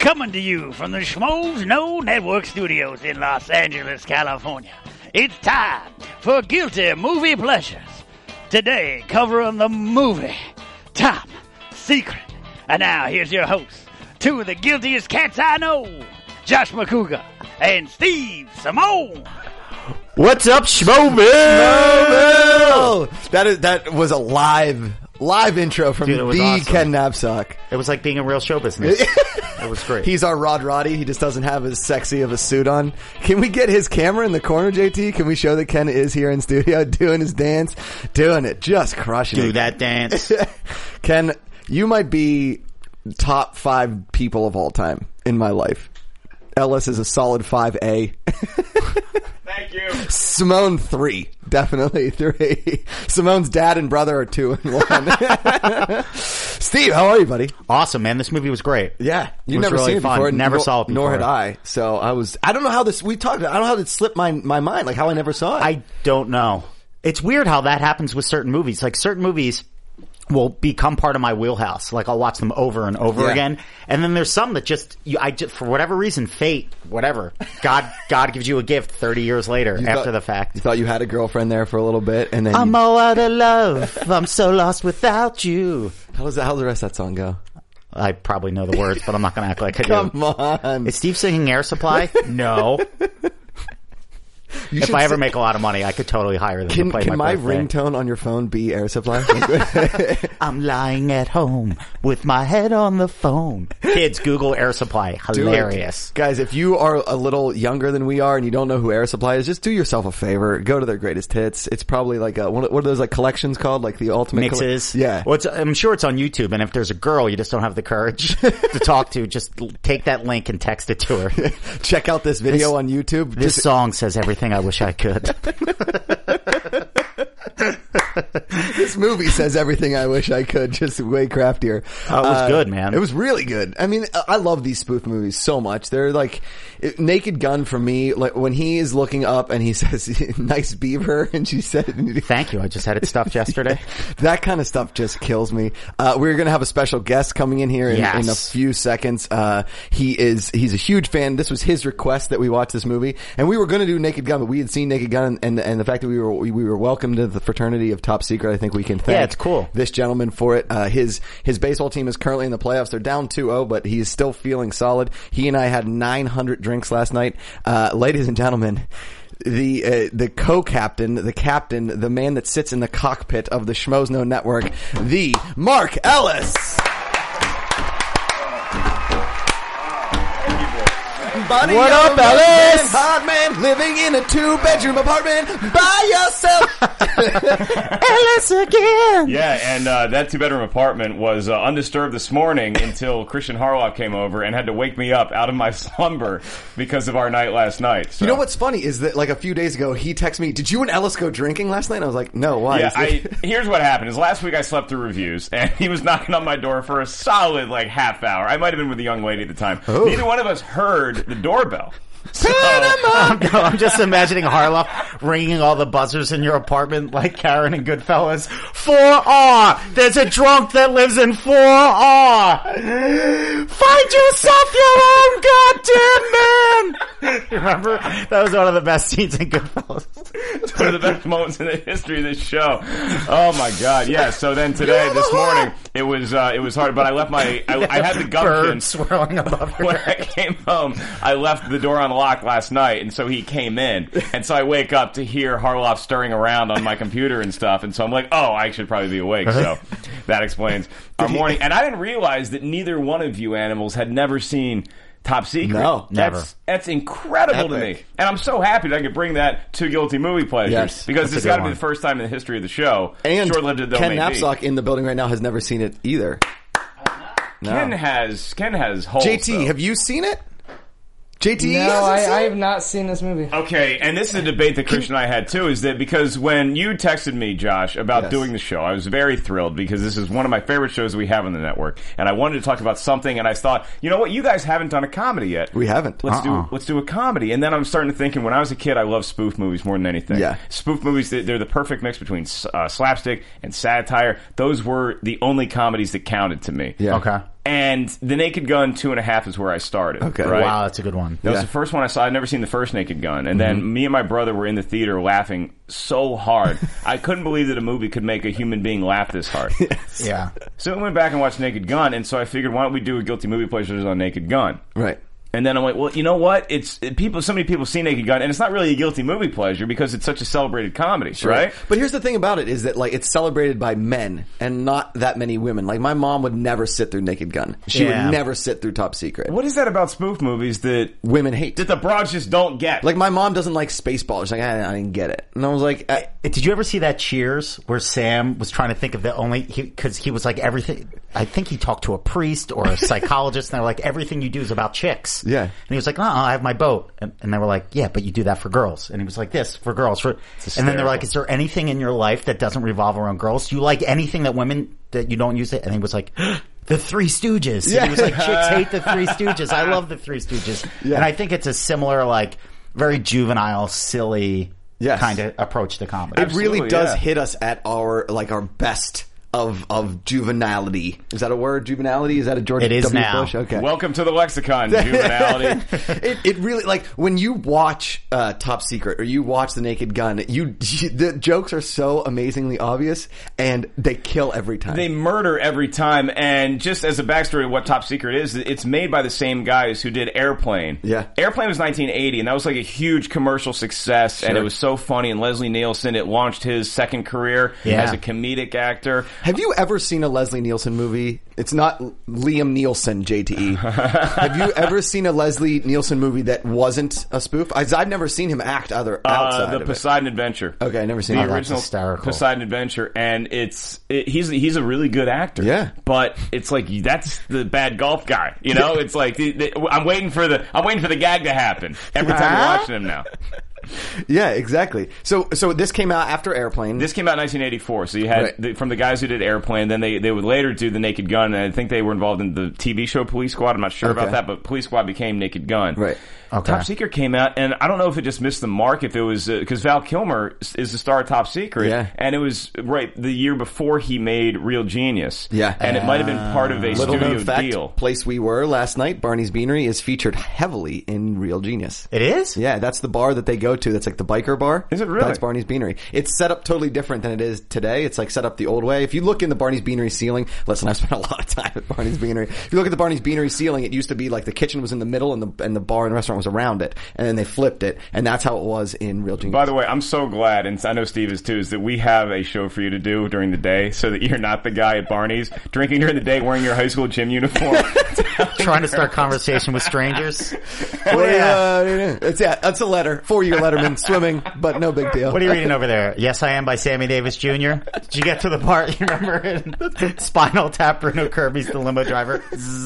Coming to you from the Schmoes No Network Studios in Los Angeles, California. It's time for Guilty Movie Pleasures. Today, covering the movie Top Secret. And now, here's your hosts, two of the guiltiest cats I know, Josh McCougar and Steve Simone. What's up, Schmoville? That was a live intro from the awesome. Ken Napzok. It was like being in real show business. It was great. He's our Rod Roddy. He just doesn't have as sexy of a suit on. Can we get his camera in the corner, JT? Can we show that Ken is here in studio doing his dance? Doing it. Just crushing it. Do that dance. Ken, you might be top 5 people of all time in my life. Ellis is a solid 5A. Thank you. Simone 3, definitely 3. Simone's dad and brother are 2 and 1. Steve, how are you, buddy? Awesome, man. This movie was great. Yeah, you've never seen it before. Never saw it before. Nor had I. So I don't know how this. We talked. I don't know how it slipped my mind. Like how I never saw it. I don't know. It's weird how that happens with certain movies. Like certain movies will become part of my wheelhouse. Like I'll watch them over and over again. And then there's some that just for whatever reason, fate, whatever, God gives you a gift 30 years later after the fact. You thought you had a girlfriend there for a little bit, and then I'm all out of love. I'm so lost without you. How's the rest of that song go? I probably know the words, but I'm not going to act like I do. Come on. Is Steve singing Air Supply? No. If I ever make a lot of money, I could totally hire them to play Can my birthday. ringtone on your phone be Air Supply? I'm lying at home with my head on the phone. Kids, Google Air Supply. Hilarious. Guys, if you are a little younger than we are and you don't know who Air Supply is, just do yourself a favor. Go to their greatest hits. It's probably like what are those like collections called? Like the ultimate mixes. Yeah. Well, I'm sure it's on YouTube, and if there's a girl you just don't have the courage to talk to, just take that link and text it to her. Check out this video on YouTube. This song says everything I wish I could. This movie says everything I wish I could, just way craftier. Oh, it was good, man. It was really good. I mean, I love these spoof movies so much. They're like Naked Gun for me. Like when he is looking up and he says, "Nice beaver," and she said, "Thank you. I just had it stuffed yesterday." That kind of stuff just kills me. We're going to have a special guest coming in here in a few seconds. He's a huge fan. This was his request that we watch this movie, and we were going to do Naked Gun, but we had seen Naked Gun, and the fact that we were welcomed to the fraternity of Top Secret. I think we can thank it's cool. This gentleman for it. His baseball team is currently in the playoffs. They're down 2-0, but he's still feeling solid. He and I had 900 drinks last night. Ladies and gentlemen, the co-captain, the captain, the man that sits in the cockpit of the Schmoes No Network, the Mark Ellis. Buddy, what up, Ellis? Hard man living in a 2-bedroom apartment by yourself. Ellis again. Yeah, and that 2-bedroom apartment was undisturbed this morning until Christian Harloff came over and had to wake me up out of my slumber because of our night last night. So. You know what's funny is that like a few days ago he texted me, "Did you and Ellis go drinking last night?" And I was like, "No, why?" Yeah, here's what happened. Is last week I slept through reviews and he was knocking on my door for a solid like half hour. I might have been with a young lady at the time. Oh. Neither one of us heard the doorbell. So, I'm just imagining Harloff ringing all the buzzers in your apartment like Karen and Goodfellas. 4R! There's a drunk that lives in 4R! Find yourself your own goddamn man! Remember? That was one of the best scenes in Goodfellas. It's one of the best moments in the history of this show. Oh my god, yeah. So then today, this morning, it was hard, but I left I had the gumption. Bird swirling above her. When I came home, I left the door unlocked last night, and so he came in. And so I wake up to hear Harloff stirring around on my computer and stuff, and so I'm like, oh, I should probably be awake. So that explains our morning. And I didn't realize that neither one of you animals had never seen Top Secret. No, never. That's incredible to me. And I'm so happy that I could bring that to Guilty Movie Pleasures. Yes, because it's got to be the first time in the history of the show. And short-lived it though Ken may Napzok be. in the building right now has never seen it either. No. Ken has holes. JT, though. have you seen it? JT? No, I have not seen this movie. Okay, and this is a debate that Christian and I had too, is that because when you texted me, Josh, about doing the show, I was very thrilled because this is one of my favorite shows we have on the network, and I wanted to talk about something, and I thought, you know what, you guys haven't done a comedy yet. We haven't. Let's do a comedy. And then I'm starting to think, when I was a kid, I loved spoof movies more than anything. Yeah. Spoof movies, they're the perfect mix between slapstick and satire. Those were the only comedies that counted to me. Yeah. Okay. And The Naked Gun 2.5 is where I started. Okay. right? Wow, that's a good one. That was the first one I saw. I'd never seen the first Naked Gun. And then me and my brother were in the theater laughing so hard. I couldn't believe that a movie could make a human being laugh this hard. Yeah. So we went back and watched Naked Gun, and so I figured, why don't we do a Guilty Movie Pleasures on Naked Gun? Right. And then I'm like, well, you know what? So many people see Naked Gun, and it's not really a guilty movie pleasure because it's such a celebrated comedy, right? But here's the thing about it is that like it's celebrated by men and not that many women. Like my mom would never sit through Naked Gun. She Yeah. would never sit through Top Secret. What is that about spoof movies that Women hate. the broads just don't get? Like my mom doesn't like Spaceballs. She's like, I didn't get it. And I was like, Did you ever see that Cheers where Sam was trying to think of the only because he was like everything? I think he talked to a priest or a psychologist, and they were like, everything you do is about chicks. Yeah. And he was like, I have my boat, and they were like, yeah, but you do that for girls. And he was like, this for girls. And then they're like, is there anything in your life that doesn't revolve around girls? Do you like anything that women that you don't use it? And he was like, the Three Stooges. Yeah. And he was like, chicks hate the Three Stooges. I love the Three Stooges. Yeah. And I think it's a similar, like, very juvenile, silly Yes. kind of approach to comedy. it really Absolutely, does yeah. hit us at our best of juvenility. Is that a word? Juvenility? Is that a George It is W. now. Bush? Okay. Welcome to the lexicon, juvenality. It really, like, when you watch Top Secret or you watch The Naked Gun, the jokes are so amazingly obvious and they kill every time. They murder every time, and just as a backstory of what Top Secret is, it's made by the same guys who did Airplane. Yeah. Airplane was 1980, and that was like a huge commercial success, and it was so funny, and Leslie Nielsen, it launched his second career Yeah. as a comedic actor. Have you ever seen a Leslie Nielsen movie? It's not Liam Nielsen, JTE. Have you ever seen a Leslie Nielsen movie that wasn't a spoof? I've never seen him act outside The of it. Poseidon Adventure. Okay, I've never seen The that. that's original hysterical. Poseidon Adventure, and he's a really good actor. Yeah. But it's like that's the bad golf guy. You know, it's like I'm waiting for the gag to happen every time I'm watching him now. Yeah, exactly. So this came out after Airplane. This came out in 1984, so you had Right. from the guys who did Airplane. Then they would later do The Naked Gun, and I think they were involved in the TV show Police Squad. I'm not sure about Okay. that, but Police Squad became Naked Gun. Right. Okay. Top Secret came out, and I don't know if it just missed the mark, if it was because Val Kilmer is the star of Top Secret, Yeah. and it was right the year before he made Real Genius, Yeah. and it might have been part of a Little studio known fact, deal. place we were last night, Barney's Beanery, is featured heavily in Real Genius. It is? Yeah, that's the bar that they go to. That's like the biker bar. Is it really? That's Barney's Beanery. It's set up totally different than it is today. It's like set up the old way. If you look in the Barney's Beanery ceiling, listen, I've spent a lot of time at Barney's Beanery. If you look at the Barney's Beanery ceiling, it used to be like the kitchen was in the middle and the bar and the restaurant was around it. And then they flipped it. And that's how it was in Real Genius. By the way, I'm so glad, and I know Steve is too, is that we have a show for you to do during the day so that you're not the guy at Barney's drinking during the day wearing your high school gym uniform. Trying to start conversation with strangers. That's a letter. 4-year Letterman, swimming, but no big deal. What are you reading over there? Yes, I Am by Sammy Davis Jr. Did you get to the part, you remember, in Spinal Tap, Bruno Kirby's the limo driver?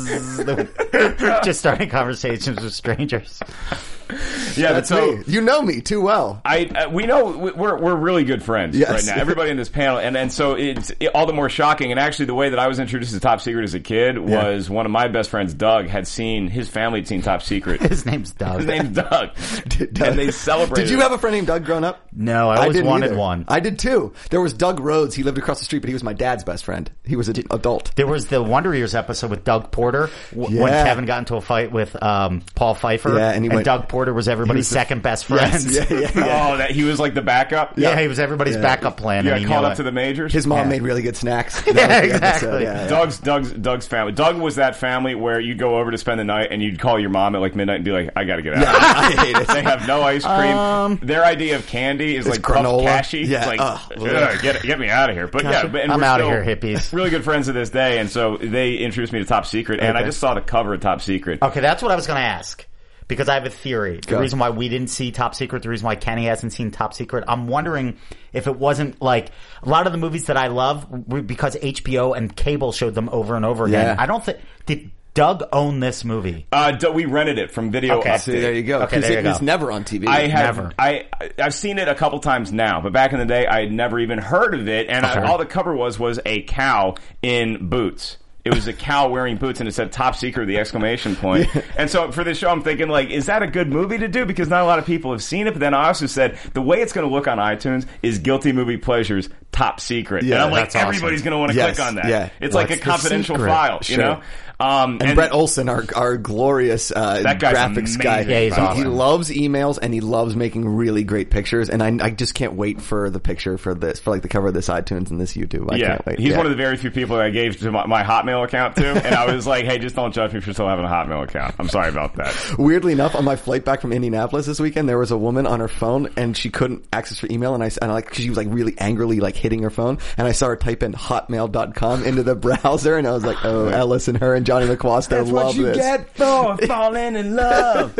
Just starting conversations with strangers. Yeah, That's so me. You know me too well. we know we're really good friends Yes. right now. Everybody in this panel, and so it's all the more shocking. And actually, the way that I was introduced to Top Secret as a kid was one of my best friends, Doug, his family had seen Top Secret. His name's Doug. His name's Doug, and they celebrated. Did you have a friend named Doug growing up? No, I always didn't wanted either. one. I did too. There was Doug Rhodes. He lived across the street, but he was my dad's best friend. He was an adult. There was the Wonder Years episode with Doug Porter when Yeah. Kevin got into a fight with Paul Pfeiffer. Yeah, and he went- Doug Porter was everybody's second best friend. Yes, yeah. Oh, that he was like the backup. Yeah, he was everybody's backup plan. You and got he called knew up it. to the majors. His mom Yeah. made really good snacks. That Yeah, was the episode. exactly. Yeah. Doug's family. Doug was that family where you'd go over to spend the night and you'd call your mom at like midnight and be like, "I got to get out." I hate it. They have no ice cream. Their idea of candy is like granola. puff cashy. Yeah. Like, Ugh. get me out of here. But yeah, and I'm we're outta still here, hippies. Really good friends to this day, and so they introduced me to Top Secret, and I just saw the cover of Top Secret. Okay, that's what I was going to ask. Because I have a theory. The Go. reason why we didn't see Top Secret, the reason why Kenny hasn't seen Top Secret, I'm wondering if it wasn't like a lot of the movies that I love were because HBO and cable showed them over and over again. Yeah. I don't think did Doug own this movie? We rented it from Video Okay. Update. See, there you go. Okay, 'Cause there you it go. was never on TV. I have Never. I've seen it a couple times now, but back in the day, I had never even heard of it, and Okay. all the cover was a cow in boots. It was a cow wearing boots, and it said "Top Secret!" the exclamation point. And so for this show, I'm thinking, like, is that a good movie to do? Because not a lot of people have seen it. But then I also said the way it's going to look on iTunes is Guilty Movie Pleasures Top Secret. Yeah, and I'm like, that's awesome. everybody's going to want to Yes, click on that. yeah. It's like a What's the confidential secret? file, you Sure. know. And Brett Olson, our glorious guy's graphics guy, amazing, Yeah, he's he awesome. loves emails and he loves making really great pictures. And I just can't wait for the picture for like the cover of this iTunes and this YouTube. I can't wait. He's one of the very few people that I gave to my Hotmail account to, and I was like, hey, just don't judge me for still having a Hotmail account. I'm sorry about that. Weirdly enough, on my flight back from Indianapolis this weekend, there was a woman on her phone and she couldn't access her email, and I like, cause she was like really angrily like hitting her phone, and I saw her type in hotmail.com into the browser, and I was like, oh, Ellis and her and Johnny McWaster love this. for falling in love.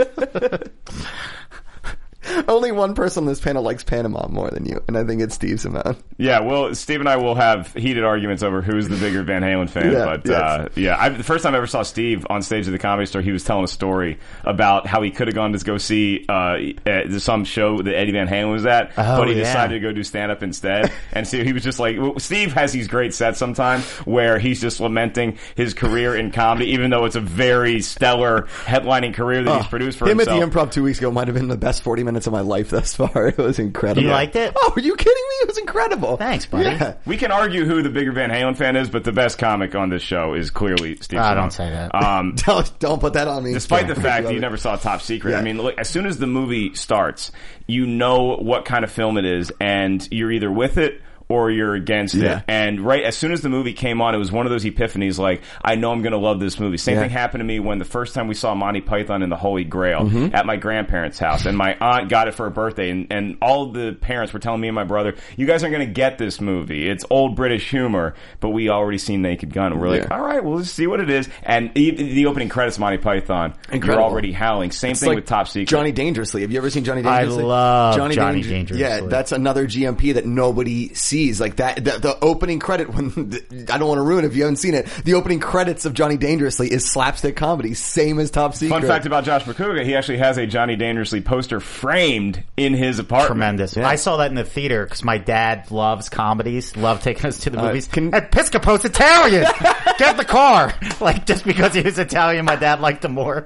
Only one person on this panel likes Panama more than you, and I think it's Steve Simone. Yeah, well, Steve and I will have heated arguments over who's the bigger Van Halen fan. Yeah, but yes. the first time I ever saw Steve on stage at the Comedy Store, he was telling a story about how he could have gone to go see some show that Eddie Van Halen was at, but he decided to go do stand-up instead. And so he was just like, Steve has these great sets sometimes where he's just lamenting his career in comedy, even though it's a very stellar headlining career that he's produced for him himself. at the Improv 2 weeks ago might have been the best 40 minutes of my life thus far. It was incredible. You liked it? Oh, are you kidding me? It was incredible. Thanks, buddy. Yeah. We can argue who the bigger Van Halen fan is, but the best comic on this show is clearly Steve Ah, Simone. don't say that. Don't put that on me. Despite Yeah. the fact that you never saw Top Secret. Yeah. I mean, look, as soon as the movie starts, you know what kind of film it is, and you're either with it or you're against Yeah. it. And right as soon as the movie came on, it was one of those epiphanies like, I know I'm going to love this movie. Same thing happened to me when the first time we saw Monty Python and the Holy Grail at my grandparents' house. And my aunt got it for her birthday. And all the parents were telling me and my brother, you guys aren't going to get this movie. It's old British humor. But we already seen Naked Gun. And we're like, all right, we'll just see what it is. And the opening credits, Monty Python, Incredible. you're already howling. Same thing like with Top Secret. Johnny Dangerously. Have you ever seen Johnny I Dangerously? love Johnny Dangerously. Yeah, that's another GMP that nobody sees. Like the opening credit, I don't want to ruin it if you haven't seen it. The opening credits of Johnny Dangerously is slapstick comedy, same as Top Secret. Fun fact about Josh McCouga, he actually has a Johnny Dangerously poster framed in his apartment. Tremendous. Yeah. I saw that in the theater because my dad loves comedies, loved taking us to the movies. can- Episcopo's Italian! Get in the car! Like, just because he was Italian, my dad liked him more.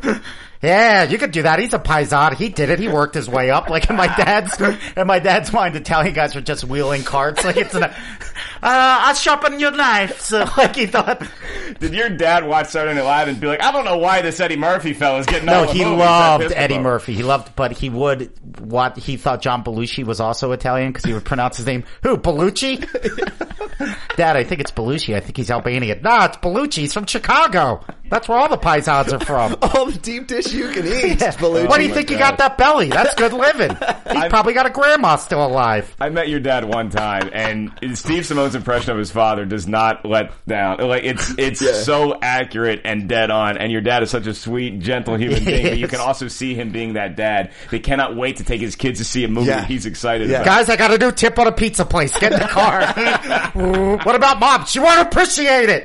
Yeah, you could do that. He's a paisan. He did it. He worked his way up. Like in my dad's mind, Italian guys were just wheeling carts. Like it's I'll sharpen your knife. So like he thought. Did your dad watch Saturday Night Live and be like, I don't know why this Eddie Murphy fella's getting No, all the he movies loved at Eddie Episcopo? Murphy. He loved, but he thought John Belushi was also Italian because he would pronounce his name. Who, Belushi? Dad, I think it's Belushi. I think he's Albanian. Nah, it's Belushi. He's from Chicago. That's where all the paisans are from. All the deep dish you can eat. Yeah. Belushi. What do you think you got that belly? That's good living. He's probably got a grandma still alive. I met your dad one time, and Steve Simone's impression of his father does not let down. Like it's so accurate and dead on. And your dad is such a sweet, gentle human being, but you can also see him being that dad. They cannot wait to take his kids to see a movie that he's excited about. Guys, I got a new tip on a pizza place. Get in the car. What about Mom? She won't appreciate it.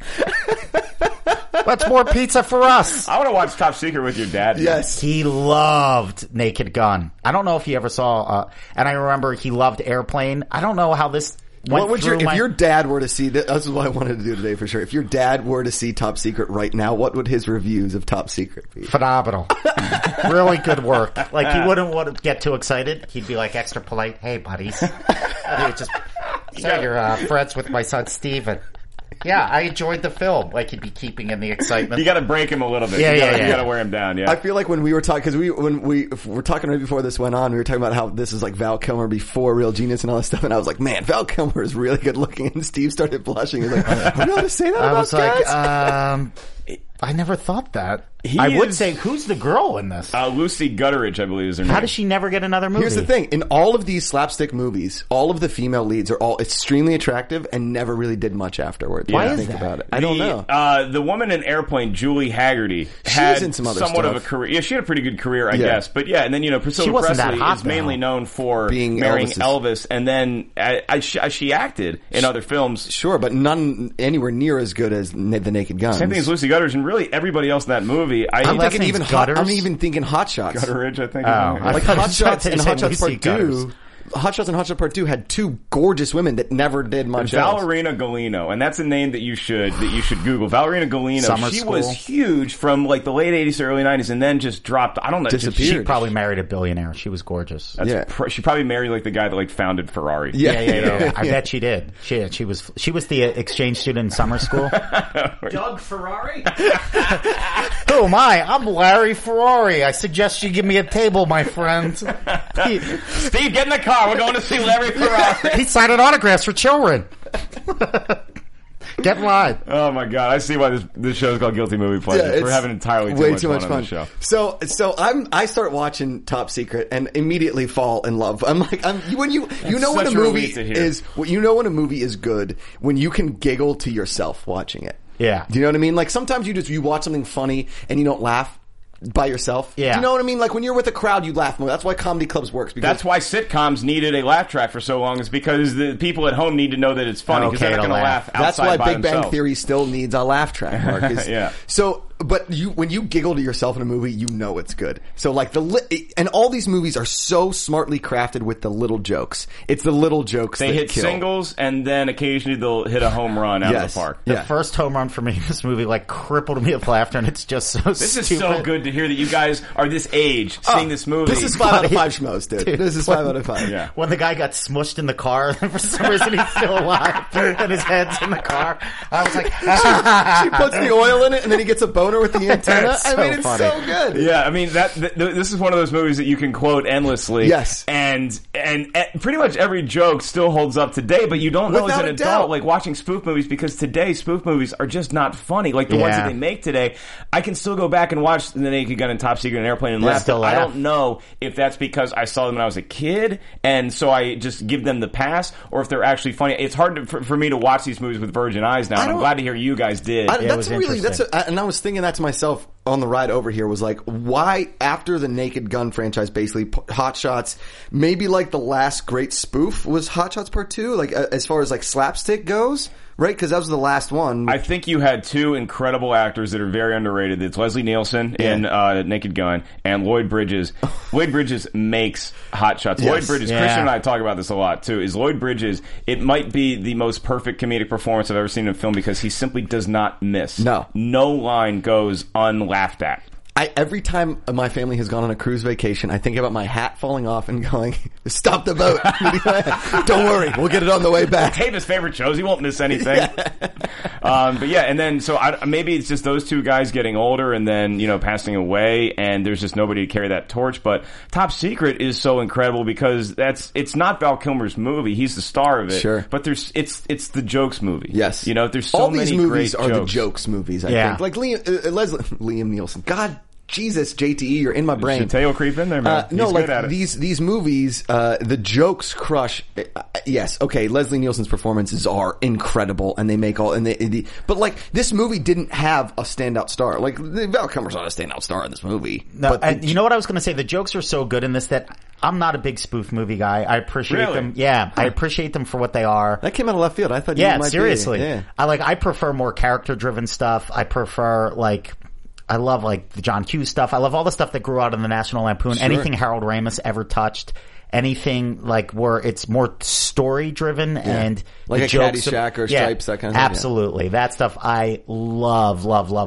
What's more pizza for us? I want to watch Top Secret with your dad. Yes. He loved Naked Gun. I don't know if he ever saw, and I remember he loved Airplane. I don't know how this went What would through if your dad were to see this is what I wanted to do today for sure. If your dad were to see Top Secret right now, what would his reviews of Top Secret be? Phenomenal. Really good work. Like, he wouldn't want to get too excited. He'd be like extra polite. Hey, buddies. He would just, so you're friends with my son, Steven. Yeah, I enjoyed the film. Like, he'd be keeping in the excitement. You got to break him a little bit. Yeah, You got to wear him down. Yeah. I feel like when we were talking, because when we were talking right before this went on, we were talking about how this is like Val Kilmer before Real Genius and all this stuff, and I was like, man, Val Kilmer is really good looking, and Steve started blushing. He's like, I'm not to say that I about was like, guys? I never thought that. He I would is- say, who's the girl in this? Lucy Gutteridge, I believe, is her name. How does she never get another movie? Here's the thing. In all of these slapstick movies, all of the female leads are all extremely attractive and never really did much afterwards. Why when I is think that? about it. I don't know. The woman in Airplane, Julie Haggerty, She had was in some other somewhat stuff. of a career. Yeah, she had a pretty good career, I Yeah. guess. But yeah, and then, Priscilla She wasn't that Presley hot, is mainly though. known for Being marrying Elvis's- Elvis, and then she acted in other films. Sure, but none anywhere near as good as The Naked Guns. Same thing as Lucy Gutteridge, and really everybody else in that movie. I'm last thinking name's Gutters? I'm even thinking Hot Shots. Gutteridge, I think. Oh, I Like thought Hot you tried Shots to and say Hot Shots Lucy Part 2. Gutters. Hot Shots and Hot Shots Part 2 had two gorgeous women that never did much else. Valerina Golino, and that's a name that you should Google. Valerina Golino, Summer she School. was huge from like the late 80s to early 90s, and then just dropped. I don't know. Disappeared. She probably married a billionaire. She was gorgeous. Yeah. She probably married like the guy that like founded Ferrari. Yeah. I bet she did. She was the exchange student in summer school. Doug Ferrari? Who am I? I'm Larry Ferrari. I suggest you give me a table, my friend. Steve, get in the car. We're going to see Larry Ferrari. He signed autographs for children. Get live. Oh my god! I see why this show is called Guilty Movie Pleasures. it's We're having entirely way too much fun on this show. So I start watching Top Secret and immediately fall in love. I'm like, when you know when a such a movie relief to hear. is, you know when a movie is good when you can giggle to yourself watching it. Yeah. Do you know what I mean? Like sometimes you watch something funny and you don't laugh by yourself. Yeah. Do you know what I mean? Like when you're with a crowd, you laugh more. That's why comedy clubs works. Because That's why sitcoms needed a laugh track for so long, is because the people at home need to know that it's funny, because they're not going to laugh outside That's why by Big Bang themselves. Theory still needs a laugh track, Mark. Yeah. So, but when you giggle to yourself in a movie, you know it's good. So like and all these movies are so smartly crafted with the little jokes. It's the little jokes They that hit kill. singles, and then occasionally they'll hit a home run out of Yes. the park. The Yeah. first home run for me in this movie crippled me with laughter, and it's just so This is stupid. so good to hear that you guys are this age seeing this movie. This is 5 out of 5 schmoes, dude. This is 5 out of 5. Yeah. When the guy got smushed in the car, and for some reason he's still alive, and his head's in the car, I was like, She puts the oil in it, and then he gets a boner with the antenna. It's I mean, so it's funny. so good. Yeah, I mean this is one of those movies that you can quote endlessly. Yes. and pretty much every joke still holds up today, but you don't know as Without an a adult doubt. like watching spoof movies, because today spoof movies are just not funny like the ones Yeah. that they make today. I can still go back and watch The Naked Gun and Top Secret and Airplane and laugh. still But I laugh. don't know if that's because I saw them when I was a kid, and so I just give them the pass, or if they're actually funny. It's hard for me to watch these movies with virgin eyes now. And I'm don't- glad to hear you guys did. it That's was really interesting. and I was thinking that to myself on the ride over here, was like, why after the Naked Gun franchise, basically Hot Shots, maybe like the last great spoof was Hot Shots Part 2, like as far as like slapstick goes, right? Because that was the last one. I think you had two incredible actors that are very underrated. It's Leslie Nielsen in Naked Gun and Lloyd Bridges. Lloyd Bridges makes Hot Shots. Yes. Lloyd Bridges, Yeah. Christian and I talk about this a lot too, is Lloyd Bridges, it might be the most perfect comedic performance I've ever seen in a film, because he simply does not miss. No line goes unlaughed at. Every time my family has gone on a cruise vacation, I think about my hat falling off and going, stop the boat. Don't worry, we'll get it on the way back. Dave, his favorite shows, he won't miss anything. But yeah, and then so maybe it's just those two guys getting older and then passing away, and there's just nobody to carry that torch. But Top Secret is so incredible because it's not Val Kilmer's movie; he's the star of it. Sure. But it's the jokes movie. Yes. There's so all many these movies great are jokes. the jokes movies, I Yeah. think. Like Liam Nielsen. God, Jesus, JTE, you're in my brain. Tail creep in there, man. No, He's like good at it. these movies, the jokes crush. Yes, okay. Leslie Nielsen's performances are incredible, and they make all. But like this movie didn't have a standout star. Like Val Kilmer's not a standout star in this movie. No, but and you know what I was going to say? The jokes are so good in this that I'm not a big spoof movie guy. I appreciate Really? them. Yeah, I appreciate them for what they are. that came out of left field. I thought, you Yeah, might seriously. Be, yeah. I prefer more character driven stuff. I prefer I love the John Hughes stuff. I love all the stuff that grew out of the National Lampoon. Sure. Anything Harold Ramis ever touched. Anything where it's more story driven and Like the a jokes Caddyshack or Stripes, that kind of thing, yeah. Absolutely. That stuff I love.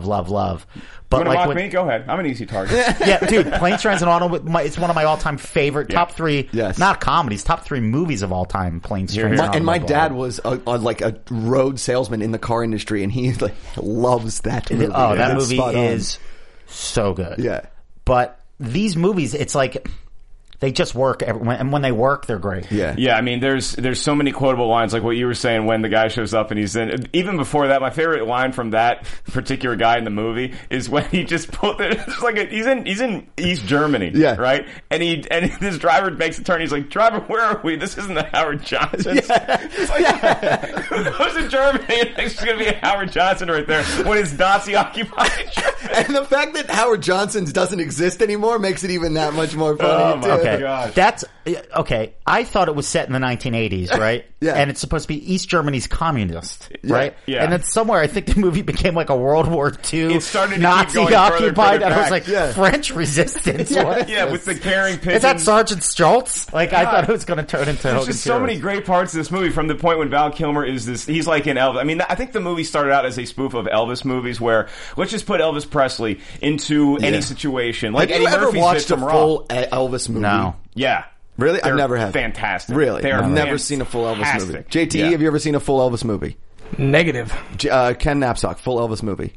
But You want to mock when, me? Go ahead. I'm an easy target. yeah, dude, Planes, Trains, and Automobiles, it's one of my all-time favorite, top 3, Yes. not comedies, top 3 movies of all time, Planes, Trains, And my Automobiles. dad was a road salesman in the car industry, and he loves that movie. Oh, that It's movie spot on. is so good. Yeah. But these movies, it's they just work, and when they work, they're great. Yeah. Yeah, I mean, there's so many quotable lines, like what you were saying when the guy shows up and he's in. Even before that, my favorite line from that particular guy in the movie is when he just pulled it. It's like he's in East Germany, Yeah. right? And this driver makes a turn. He's like, "Driver, where are we? This isn't the Howard Johnson." It's like, who goes to Germany and thinks it's going to be a Howard Johnson right there when it's Nazi occupied Germany? And the fact that Howard Johnson's doesn't exist anymore makes it even that much more funny. Oh, my too. God. Okay, gosh. that's okay. I thought it was set in the 1980s, right? Yeah. And it's supposed to be East Germany's communist, right? Yeah. And then somewhere, I think the movie became like a World War II It started to keep Nazi going further and occupied, further and I was back. like, Yeah. French resistance. What is Yeah, this? with the Karen wearing pigeons. Is that Sergeant Schultz? Like, I thought it was going to turn into There's Hogan's just so Heroes. many great parts of this movie, from the point when Val Kilmer is this, he's like in Elvis. I mean, I think the movie started out as a spoof of Elvis movies where, let's just put Elvis Presley into any situation. Like Have Eddie you ever Murphy's watched a Victim full Raw. Elvis movie? No. Yeah. Really? They're I've never had. Fantastic. Really? They are I've never seen a full Elvis movie. fantastic. JT, Yeah. have you ever seen a full Elvis movie? Negative. Ken Knapsack, full Elvis movie.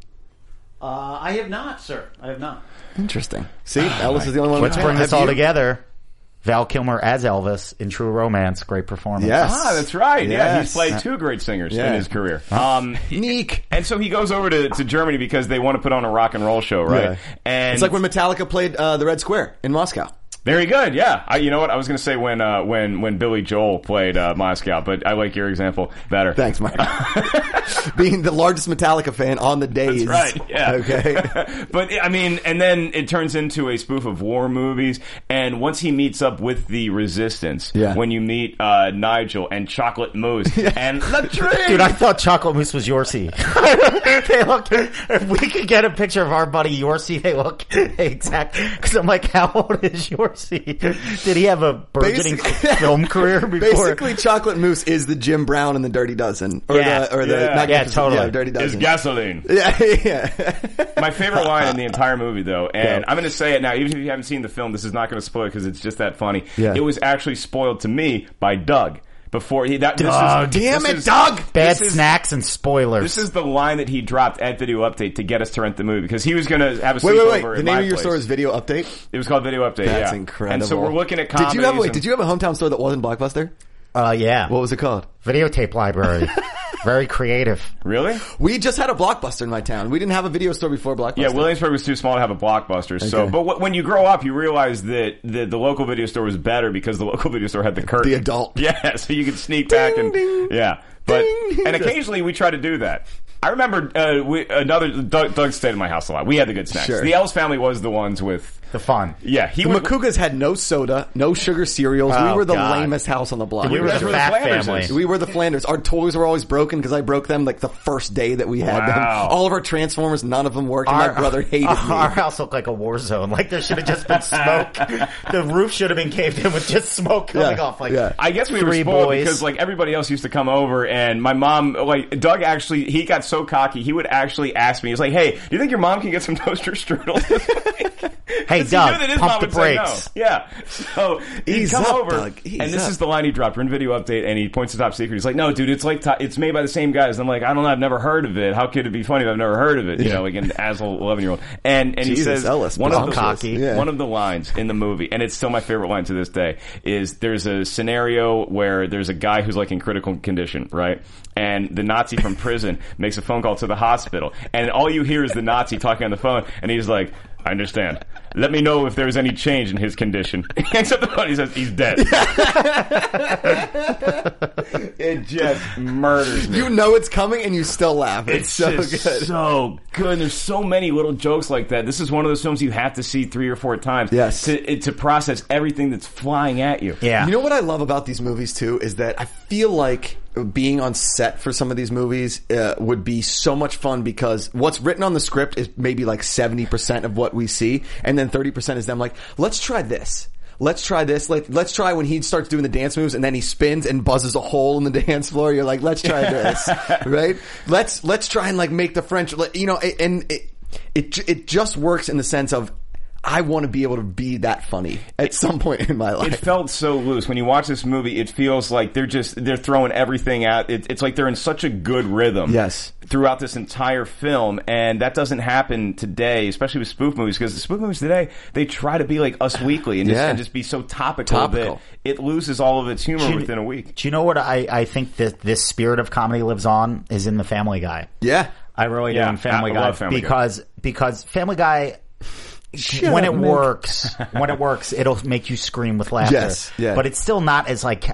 I have not, sir. I have not. Interesting. See, Elvis is the only one. Let's bring this Have all you? together. Val Kilmer as Elvis in True Romance. Great performance. Yes. Ah, that's right. Yeah, Yes. he's played two great singers Yeah. in his career. Neek. And so he goes over to Germany because they want to put on a rock and roll show, right? Yeah. And It's like when Metallica played the Red Square in Moscow. very good, yeah. You know what? I was going to say when Billy Joel played Moscow, but I like your example better. Thanks, Mike. Being the largest Metallica fan on the days. That's right, yeah. Okay. But, I mean, and then it turns into a spoof of war movies, and once he meets up with the Resistance, Yeah. when you meet Nigel and Chocolate Mousse and Latrine! Dude, I thought Chocolate Mousse was Yorsi. They look, if we could get a picture of our buddy Yorsi, they look exact. Because I'm like, how old is Yorsi? Did he have a burgeoning film career before? Basically, Chocolate Mousse is the Jim Brown in the Dirty Dozen. Or Yeah. the, or the Yeah. Magnificent- totally. Yeah, Dirty is Dozen. gasoline. Yeah, yeah. My favorite line in the entire movie, though, and Yeah. I'm going to say it now, even if you haven't seen the film, this is not going to spoil it because it's just that funny. Yeah. It was actually spoiled to me by Doug. Before he, that, Doug. Damn it, Doug! Bad this is- snacks and spoilers. This is the line that he dropped at Video Update to get us to rent the movie because he was going to have a Wait. sleepover The at name my of your place. store is Video Update? It was called Video Update. That's yeah. incredible. And so we're looking at comedies. Did you have a hometown store that wasn't Blockbuster? Yeah. What was it called? Videotape library. Very creative. Really? We just had a Blockbuster in my town. We didn't have a video store before Blockbuster. Yeah, Williamsburg was too small to have a Blockbuster. So, Okay. but when you grow up, you realize that the local video store was better because the local video store had the curtain. The adult. Yeah, so you could sneak back and ding. yeah. But Ding. and occasionally we try to do that. I remember Doug stayed in my house a lot. We had the good snacks. Sure. The Ellis family was the ones with The fun. yeah. He The would. Macugas had no soda, no sugar cereals. We Oh, were the God. lamest house on the block. We were guys the were the fat Flanderses. family. We were the Flanders. Our toys were always broken because I broke them like the first day that we had them. Wow. All of our Transformers, none of them worked. And my brother hated Our me. house looked like a war zone. Like there should have just been smoke. The roof should have been caved in with just smoke coming Yeah, off. Like yeah. I guess we were three spoiled boys. because like everybody else used to come over and my mom, like Doug actually, he got so cocky, he would actually ask me, he's like, hey, do you think your mom can get some toaster strudel? Hey, 'Cause he Doug, knew that his pump mom the would say no. brakes. Yeah. So he'd Ease come up, over Doug. Ease and this up. is the line he dropped. We're in Video Update and he points to Top Secret. He's like, no, dude, it's like, it's made by the same guys. I'm like, I don't know, I've never heard of it. How could it be funny if I've never heard of it? You know, like an asshole 11-year-old. And he Jesus, says, Ellis, one I'm of the cocky. Yeah. one of the lines in the movie, and it's still my favorite line to this day, is there's a scenario where there's a guy who's like in critical condition, right? And the Nazi from prison makes a phone call to the hospital, and all you hear is the Nazi talking on the phone, and he's like, I understand. Let me know if there's any change in his condition. He hangs up the phone, he says, he's dead. It just murders me. You know it's coming and you still laugh. It's so just good. so good. And there's so many little jokes like that. This is one of those films you have to see 3 or 4 times Yes. to process everything that's flying at you. yeah. You know what I love about these movies too is that I feel like being on set for some of these movies would be so much fun because what's written on the script is maybe like 70% of what we see, and then 30% is them like, let's try this. Let's try this. Let's try when he starts doing the dance moves and then he spins and buzzes a hole in the dance floor. You're like, let's try this, right? Let's try and like make the French, you know, and it just works in the sense of I want to be able to be that funny at some point in my life. It felt so loose. When you watch this movie, it feels like they're throwing everything out. It's like they're in such a good rhythm. Yes. Throughout this entire film, and that doesn't happen today, especially with spoof movies, because the spoof movies today, they try to be like Us Weekly and, Yeah. just be so topical that it loses all of its humor within a week. Do you know what I think that this spirit of comedy lives on is in the Family Guy. Yeah. I really do Yeah, in Family I Guy love Family Guy. because Family Guy when it works, it'll make you scream with laughter. Yes, yeah. But it's still not as like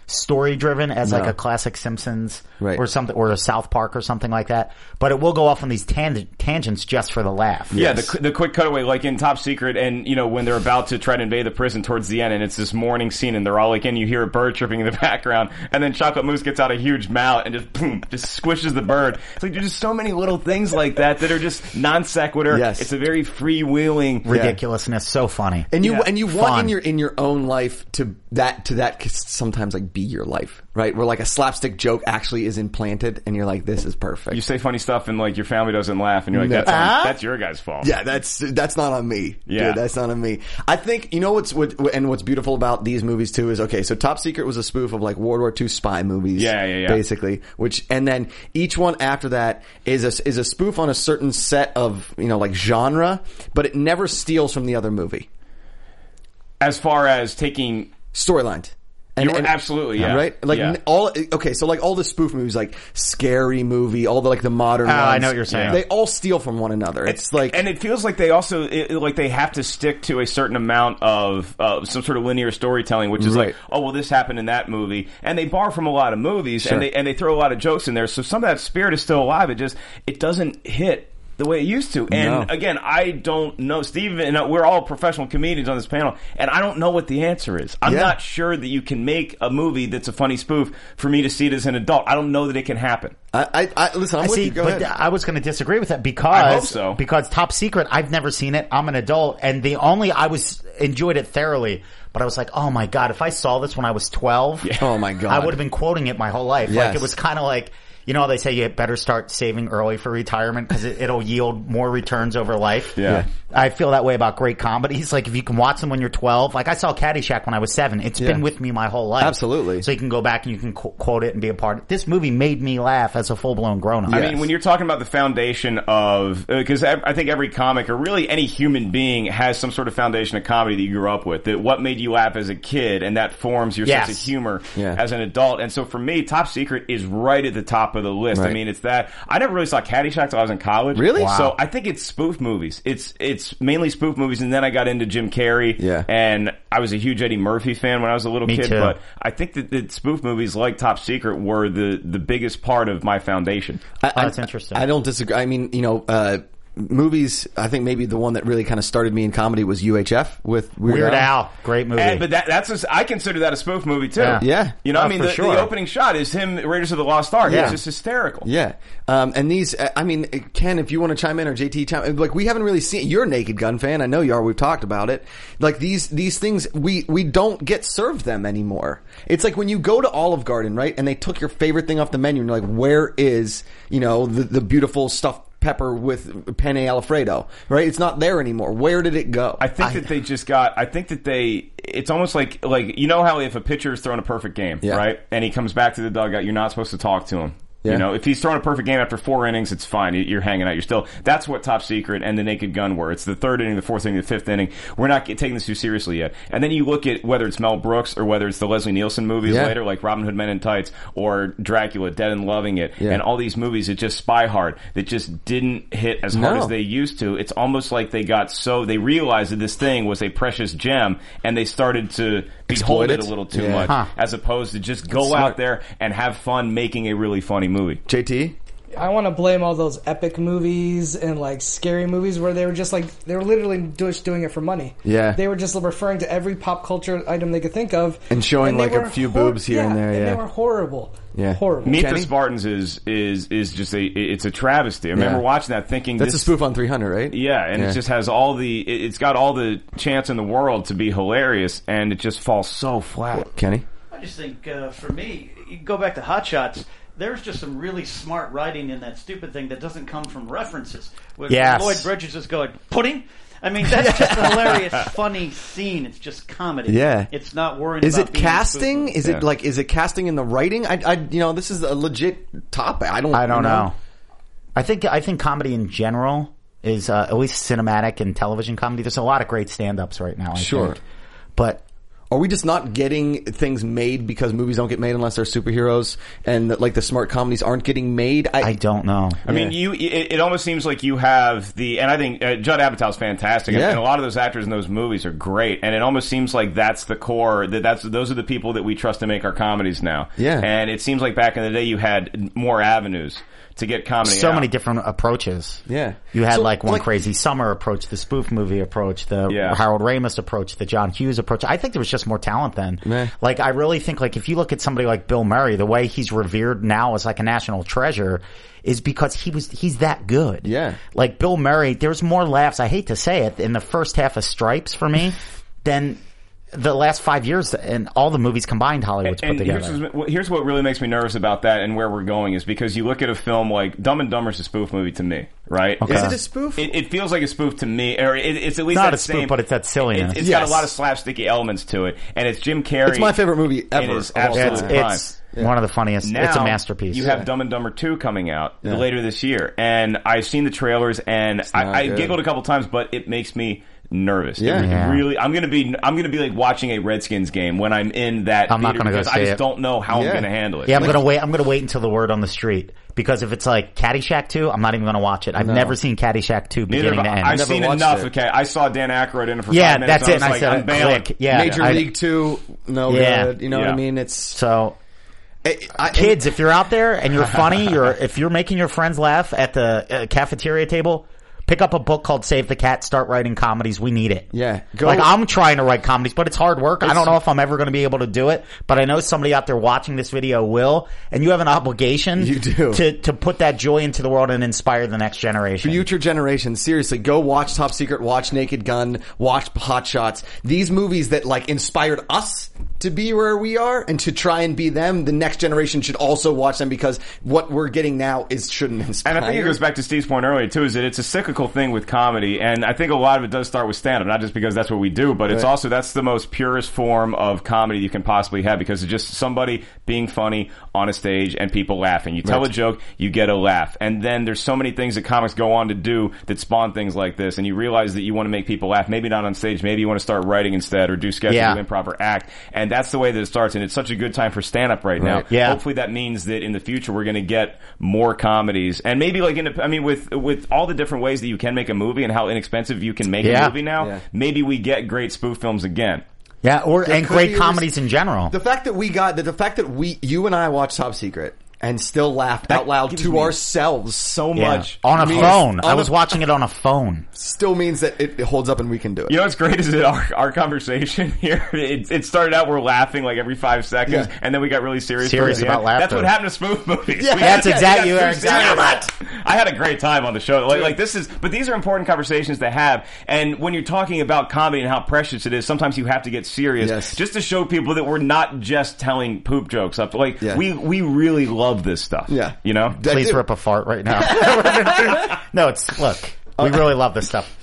story driven as like No. a classic Simpsons Right. or something, or a South Park or something like that. But it will go off on these tangents just for the laugh. Yeah, the quick cutaway, like in Top Secret, and when they're about to try to invade the prison towards the end, and it's this morning scene, and they're all like, and you hear a bird chirping in the background, and then Chocolate Mousse gets out a huge mallet and just boom, just squishes the bird. It's like there's just so many little things like that are just non sequitur. Yes. It's a very freewheeling Ridiculousness, so funny. And you Yeah. and you Fun. want in your own life to sometimes like be your life, right? Where like a slapstick joke actually is implanted, and you're like, this is perfect. You say funny stuff, and like your family doesn't laugh, and you're like, No. that's your guy's fault. Yeah, that's not on me. Yeah. Dude, that's not on me. I think what's beautiful about these movies too is, okay, so Top Secret was a spoof of like World War II spy movies. Yeah. Basically, and then each one after that is a spoof on a certain set of like genre, but it never steals from the other movie. As far as taking Storylines. absolutely, yeah. Right? Like Yeah. all the spoof movies, like Scary Movie, all the modern ones. I know what you're saying. They all steal from one another. It's like, and it feels like they also like they have to stick to a certain amount of some sort of linear storytelling, which is Right. like, oh well, this happened in that movie, and they borrow from a lot of movies, Sure. and they throw a lot of jokes in there. So some of that spirit is still alive. It doesn't hit the way it used to. And No. again, I don't know, Steve, and we're all professional comedians on this panel, and I don't know what the answer is. I'm Yeah. not sure that you can make a movie that's a funny spoof for me to see it as an adult. I don't know that it can happen. I listen, I'm with See, you. Go but ahead. I was going to disagree with that I hope so. because Top Secret, I've never seen it. I'm an adult, and I enjoyed it thoroughly. But I was like, oh my god, if I saw this when I was 12, Oh my god. I would have been quoting it my whole life. Yes. Like it was kind of like, how they say you better start saving early for retirement because it'll yield more returns over life. Yeah. I feel that way about great comedies. Like if you can watch them when you're 12, like I saw Caddyshack when I was 7. It's been with me my whole life. Absolutely. So you can go back and you can quote it and be a part of it. This movie made me laugh as a full-blown grown-up. I Yes. mean, when you're talking about the foundation of, because I think every comic or really any human being has some sort of foundation of comedy that you grew up with, that what made you laugh as a kid, and that forms your sense of humor as an adult. And so for me, Top Secret is right at the top of the list. Right. I mean, it's that. I never really saw Caddyshack till I was in college. Really? Wow. So I think it's spoof movies. It's mainly spoof movies, and then I got into Jim Carrey. Yeah. And I was a huge Eddie Murphy fan when I was a little Me kid. too. But I think that spoof movies like Top Secret were the biggest part of my foundation. That's interesting. I don't disagree. I mean, movies, I think maybe the one that really kind of started me in comedy was UHF with Weird Al. Great movie. But I consider that a spoof movie too. Yeah. Yeah. You know, Oh, I mean, for the sure. opening shot is him, Raiders of the Lost Ark. Yeah. It's just hysterical. Yeah. And these, I mean, Ken, if you want to chime in, or JT chime in, like we haven't really seen, you're a Naked Gun fan. I know you are. We've talked about it. Like these things, we don't get served them anymore. It's like when you go to Olive Garden, right? And they took your favorite thing off the menu and you're like, where is, the beautiful stuffed pepper with penne Alfredo, right? It's not there anymore. Where did it go? I think that they just got. I think that it's almost like how if a pitcher is throwing a perfect game, Yeah. right, and he comes back to the dugout, you're not supposed to talk to him. Yeah. If he's throwing a perfect game after 4 innings, it's fine. You're hanging out. You're still. That's what Top Secret and The Naked Gun were. It's the 3rd inning, the 4th inning, the 5th inning. We're not taking this too seriously yet. And then you look at whether it's Mel Brooks or whether it's the Leslie Nielsen movies Yeah. later, like Robin Hood Men in Tights or Dracula, Dead and Loving It, Yeah. and all these movies that just spy hard, that just didn't hit as hard No. as they used to. It's almost like they realized that this thing was a precious gem, and they started to behold Exploit it it? a little too Yeah. much, Huh. as opposed to just go smart. out there and have fun making a really funny movie. JT? I want to blame all those epic movies and like scary movies where they were just like they were literally just doing it for money. Yeah. They were just referring to every pop culture item they could think of And showing, they like, a were few boobs here and there, And yeah. they were horrible. Yeah. Horrible. Meet Kenny? the Spartans is just it's a travesty. I remember Yeah. watching that thinking That's a this, spoof on 300, right? Yeah, and it just has it's got all the chance in the world to be hilarious, and it just falls so flat. Kenny? I just think, for me, you go back to Hot Shots. There's just some really smart writing in that stupid thing that doesn't come from references. Where Yes. Lloyd Bridges is going, pudding? I mean, that's just a hilarious, funny scene. It's just comedy. Yeah. It's not worrying Is about it being casting? spooky. Is it casting in the writing? This is a legit topic. I don't know. I think comedy in general is at least cinematic and television comedy. There's a lot of great stand-ups right now. I Sure. think. But Are we just not getting things made because movies don't get made unless they're superheroes, and like the smart comedies aren't getting made? I don't know. I mean, it almost seems like you have and I think Judd Apatow's fantastic, and a lot of those actors in those movies are great, and it almost seems like that's the core, those are the people that we trust to make our comedies now. Yeah. And it seems like back in the day you had more avenues to get comedy so out. many different approaches. Yeah. You had So, like One Crazy Summer approach, the spoof movie approach, the Harold Ramis approach, the John Hughes approach. I think there was just more talent then. Yeah. Like, I really think, like, if you look at somebody like Bill Murray, the way he's revered now as like a national treasure is because he's that good. Yeah. Like, Bill Murray, there's more laughs, I hate to say it, in the first half of Stripes for me than the last 5 years and all the movies combined Hollywood's put together. Here's what really makes me nervous about that and where we're going is because you look at a film like Dumb and Dumber's a spoof movie to me, right? Okay. Is it a spoof? It feels like a spoof to me, or it's at least Not that a spoof, same, but it's that silliness. It's got a lot of slapsticky elements to it, and it's Jim Carrey. It's my favorite movie ever. In his of all absolute time. prime. It's one of the funniest. Now, it's a masterpiece. You have Dumb and Dumber 2 coming out later this year, and I've seen the trailers, and I giggled a couple times, but it makes me nervous. Yeah. Really, I'm gonna be like watching a Redskins game when I'm in that I'm not theater gonna go because see I just it. don't know how I'm gonna handle it. Yeah, I'm gonna wait until the word on the street, because if it's like Caddyshack 2, I'm not even gonna watch it. I've never seen Caddyshack 2 beginning to end. I've seen watched enough. it. Okay, I saw Dan Aykroyd in it for 5 Yeah, minutes. that's it. And I like, said, I'm bailing. click. Yeah, Major League 2, no good. You know what I mean? It's So, kids, if you're out there and you're funny, if you're making your friends laugh at the cafeteria table, pick up a book called Save the Cat, start writing comedies. We need it. Yeah. I'm trying to write comedies, but it's hard work. I don't know if I'm ever going to be able to do it, but I know somebody out there watching this video will, and you have an obligation You do. to put that joy into the world and inspire the next generation. future generations, seriously, go watch Top Secret, watch Naked Gun, watch Hot Shots. These movies that like inspired us to be where we are and to try and be them, the next generation should also watch them because what we're getting now shouldn't inspire. And I think it goes back to Steve's point earlier too, is that it's a cyclical thing with comedy, and I think a lot of it does start with stand-up, not just because that's what we do, but it's also, that's the most purest form of comedy you can possibly have, because it's just somebody being funny on a stage and people laughing. You tell a joke, you get a laugh. And then there's so many things that comics go on to do that spawn things like this, and you realize that you want to make people laugh, maybe not on stage, maybe you want to start writing instead, or do sketches, do improv, or act, and that's the way that it starts, and it's such a good time for stand-up right now. Yeah. Hopefully that means that in the future we're going to get more comedies, and maybe like with all the different ways that you can make a movie and how inexpensive you can make a movie now, maybe we get great spoof films again. Yeah, and great comedies in general. The fact that you and I watched Top Secret and still laughed out loud to ourselves So much. On a phone. I was watching it on a phone. still means that it holds up and we can do it. You know what's great is that our conversation here, it started out we're laughing like every 5 seconds, and then we got really serious about laughter. That's what happened to spoof movies. Yeah, that's exactly you. exactly. I had a great time on the show. Like this is, but these are important conversations to have. And when you're talking about comedy and how precious it is, sometimes you have to get serious just to show people that we're not just telling poop jokes up. Like we really love this stuff. Yeah, you know. Please rip a fart right now. No, look. We really love this stuff.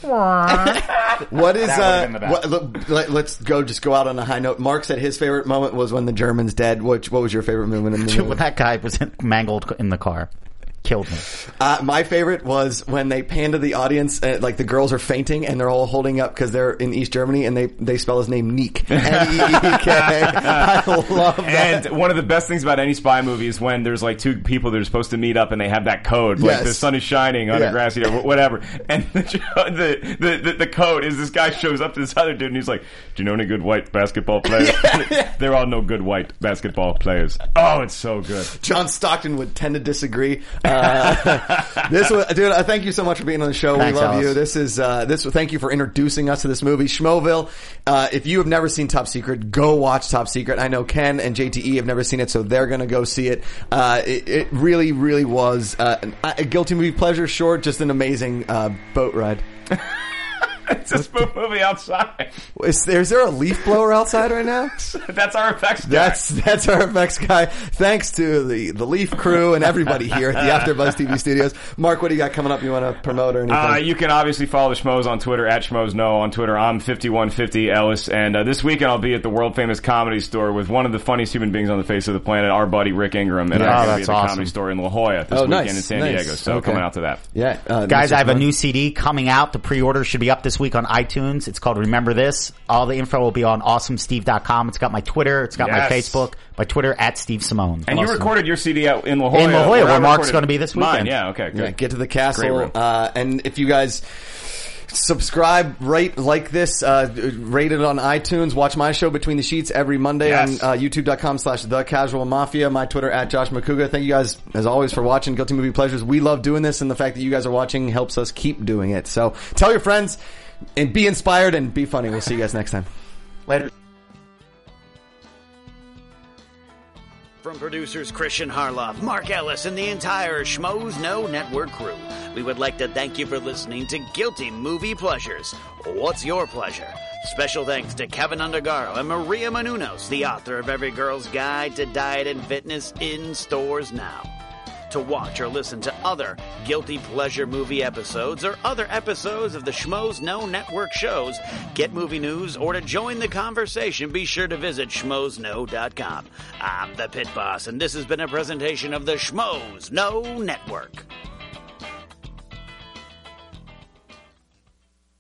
What is let's go out on a high note. Mark said his favorite moment was when the German's dead. What was your favorite moment in the movie? When that guy was mangled in the car. Killed me. My favorite was when they pan to the audience, like the girls are fainting and they're all holding up because they're in East Germany, and they spell his name Neek. N-E-E-K. I love that. And one of the best things about any spy movie is when there's like two people that are supposed to meet up and they have that code, like the sun is shining on a grassy or whatever. And the code is this guy shows up to this other dude and he's like, "Do you know any good white basketball players?" There are no good white basketball players. Oh, it's so good. John Stockton would tend to disagree. This was, dude. Thank you so much for being on the show. Thanks, we love Alice. you. This is thank you for introducing us to this movie, Schmoville. If you have never seen Top Secret, go watch Top Secret. I know Ken and JTE have never seen it, so they're gonna go see it. It really, really was a guilty movie pleasure. Short, just an amazing boat ride. It's a spoof movie outside. Is there a leaf blower outside right now? That's our effects guy. That's our effects guy. Thanks to the Leaf crew and everybody here at the AfterBuzz TV studios. Mark, what do you got coming up you want to promote or anything? You can obviously follow the Schmoes on Twitter, at SchmoesKnow on Twitter. I'm 5150 Ellis, and this weekend I'll be at the world famous Comedy Store with one of the funniest human beings on the face of the planet, our buddy Rick Ingram, and I'm going to be at the Comedy Store in La Jolla this weekend in San Diego. So coming out to that. Yeah, Guys, I have a new CD coming out. The pre-order should be up this week on on iTunes. It's called Remember This. All the info will be on awesomesteve.com. It's got my Twitter. It's got my Facebook. My Twitter at Steve Simone. And you recorded your CD out in La Jolla. In La Jolla, where Mark's going to be this weekend. Mine, yeah, okay, good. Yeah, get to the castle. And if you guys subscribe, rate, like this, rate it on iTunes. Watch my show Between the Sheets every Monday on youtube.com/thecasualmafia. My Twitter at Josh McCouga. Thank you guys, as always, for watching Guilty Movie Pleasures. We love doing this, and the fact that you guys are watching helps us keep doing it. So tell your friends and be inspired and be funny. We'll see you guys next time. Later. From producers Christian Harloff, Mark Ellis, and the entire Schmoes Know Network crew, we would like to thank you for listening to Guilty Movie Pleasures. What's your pleasure? Special thanks to Kevin Undergaro and Maria Menounos, the author of Every Girl's Guide to Diet and Fitness, in stores now. To watch or listen to other Guilty Pleasure movie episodes or other episodes of the Schmoes Know Network shows, get movie news, or to join the conversation, be sure to visit schmoesknow.com. I'm the Pit Boss, and this has been a presentation of the Schmoes Know Network.